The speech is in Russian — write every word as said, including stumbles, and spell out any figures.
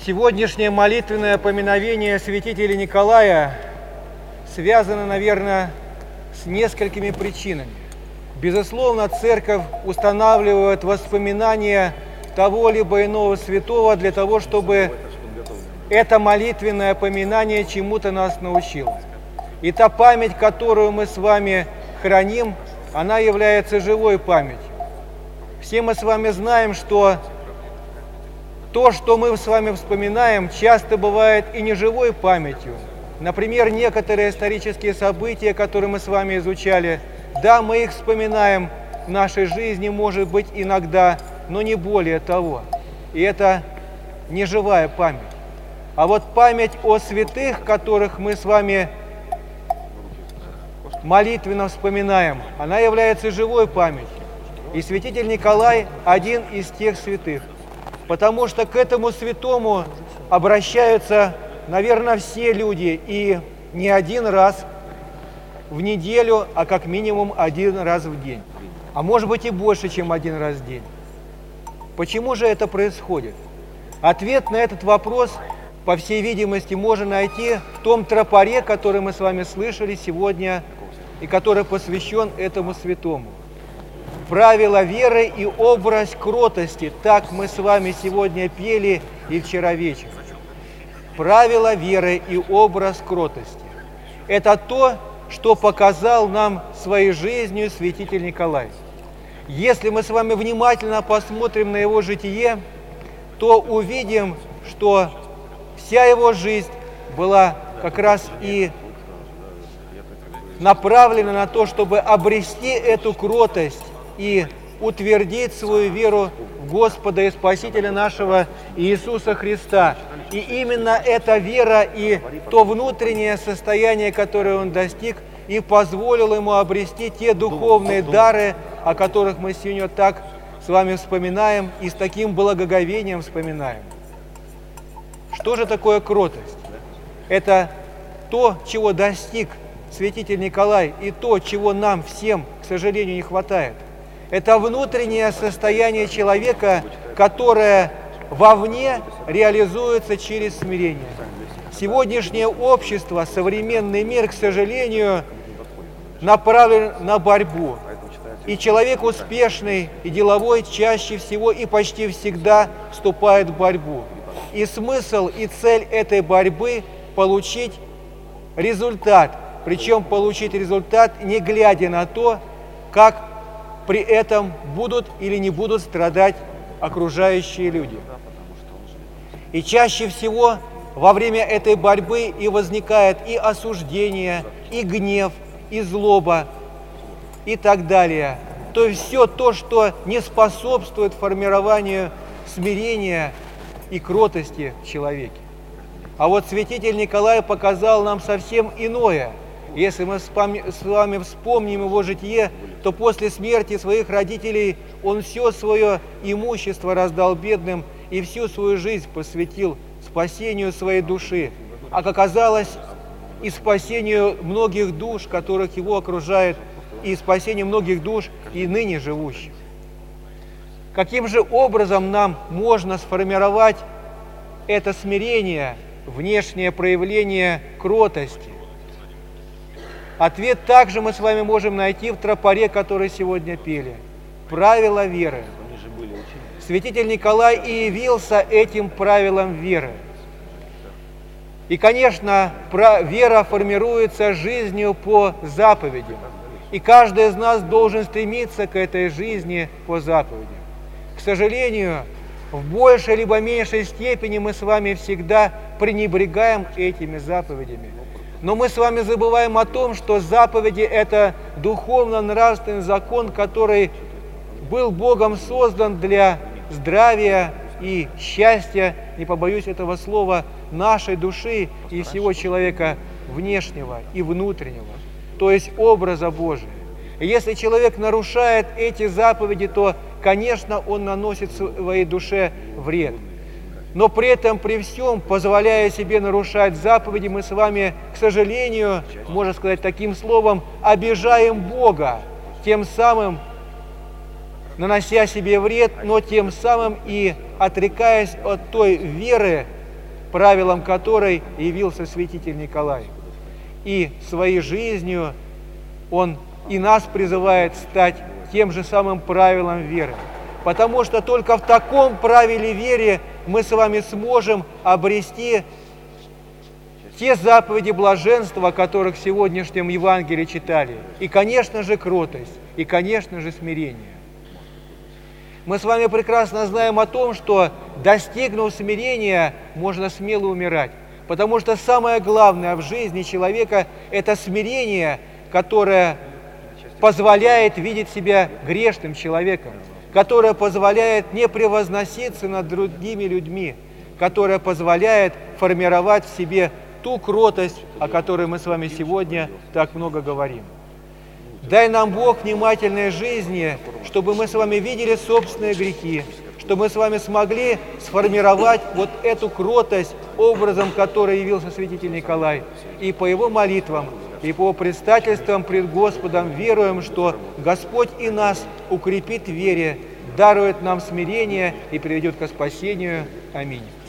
Сегодняшнее молитвенное поминовение святителя Николая связано, наверное, с несколькими причинами. Безусловно, Церковь устанавливает воспоминания того либо иного святого для того, чтобы это молитвенное поминание чему-то нас научило. И та память, которую мы с вами храним, она является живой памятью. Все мы с вами знаем, что то, что мы с вами вспоминаем, часто бывает и не живой памятью. Например, некоторые исторические события, которые мы с вами изучали, да, мы их вспоминаем в нашей жизни, может быть, иногда, но не более того. И это не живая память. А вот память о святых, которых мы с вами молитвенно вспоминаем, она является живой памятью. И святитель Николай один из тех святых. Потому что к этому святому обращаются, наверное, все люди, и не один раз в неделю, а как минимум один раз в день. А может быть и больше, чем один раз в день. Почему же это происходит? Ответ на этот вопрос, по всей видимости, можно найти в том тропаре, который мы с вами слышали сегодня, и который посвящен этому святому. Правила веры и образ кротости. Так мы с вами сегодня пели и вчера вечером. Правила веры и образ кротости. Это то, что показал нам своей жизнью святитель Николай. Если мы с вами внимательно посмотрим на его житие, то увидим, что вся его жизнь была как раз и направлена на то, чтобы обрести эту кротость и утвердить свою веру в Господа и Спасителя нашего Иисуса Христа. И именно эта вера и то внутреннее состояние, которое он достиг, и позволило ему обрести те духовные дары, о которых мы сегодня так с вами вспоминаем и с таким благоговением вспоминаем. Что же такое кротость? Это то, чего достиг святитель Николай, и то, чего нам всем, к сожалению, не хватает. Это внутреннее состояние человека, которое вовне реализуется через смирение. Сегодняшнее общество, современный мир, к сожалению, направлен на борьбу. И человек успешный и деловой чаще всего и почти всегда вступает в борьбу. И смысл и цель этой борьбы – получить результат. Причем получить результат, не глядя на то, как при этом будут или не будут страдать окружающие люди. И чаще всего во время этой борьбы и возникает и осуждение, и гнев, и злоба, и так далее. То есть все то, что не способствует формированию смирения и кротости в человеке. А вот святитель Николай показал нам совсем иное. Если мы с вами вспомним его житие, то после смерти своих родителей он все свое имущество раздал бедным и всю свою жизнь посвятил спасению своей души, а как оказалось, и спасению многих душ, которых его окружает, и спасению многих душ и ныне живущих. Каким же образом нам можно сформировать это смирение, внешнее проявление кротости? Ответ также мы с вами можем найти в тропаре, который сегодня пели. Правила веры. Святитель Николай и явился этим правилом веры. И, конечно, вера формируется жизнью по заповедям. И каждый из нас должен стремиться к этой жизни по заповедям. К сожалению, в большей либо меньшей степени мы с вами всегда пренебрегаем этими заповедями. Но мы с вами забываем о том, что заповеди – это духовно-нравственный закон, который был Богом создан для здравия и счастья, не побоюсь этого слова, нашей души и всего человека внешнего и внутреннего, то есть образа Божия. И если человек нарушает эти заповеди, то, конечно, он наносит своей душе вред. Но при этом, при всем, позволяя себе нарушать заповеди, мы с вами, к сожалению, можно сказать таким словом, обижаем Бога, тем самым нанося себе вред, но тем самым и отрекаясь от той веры, правилом которой явился святитель Николай. И своей жизнью он и нас призывает стать тем же самым правилом веры. Потому что только в таком правиле веры мы с вами сможем обрести те заповеди блаженства, о которых в сегодняшнем Евангелии читали. И, конечно же, кротость, и, конечно же, смирение. Мы с вами прекрасно знаем о том, что, достигнув смирения, можно смело умирать. Потому что самое главное в жизни человека – это смирение, которое позволяет видеть себя грешным человеком, которое позволяет не превозноситься над другими людьми, которое позволяет формировать в себе ту кротость, о которой мы с вами сегодня так много говорим. Дай нам, Бог, внимательной жизни, чтобы мы с вами видели собственные грехи, чтобы мы с вами смогли сформировать вот эту кротость, образом которой явился святитель Николай. И по его молитвам, и по предстательствам пред Господом веруем, что Господь и нас укрепит в вере, дарует нам смирение и приведет ко спасению. Аминь.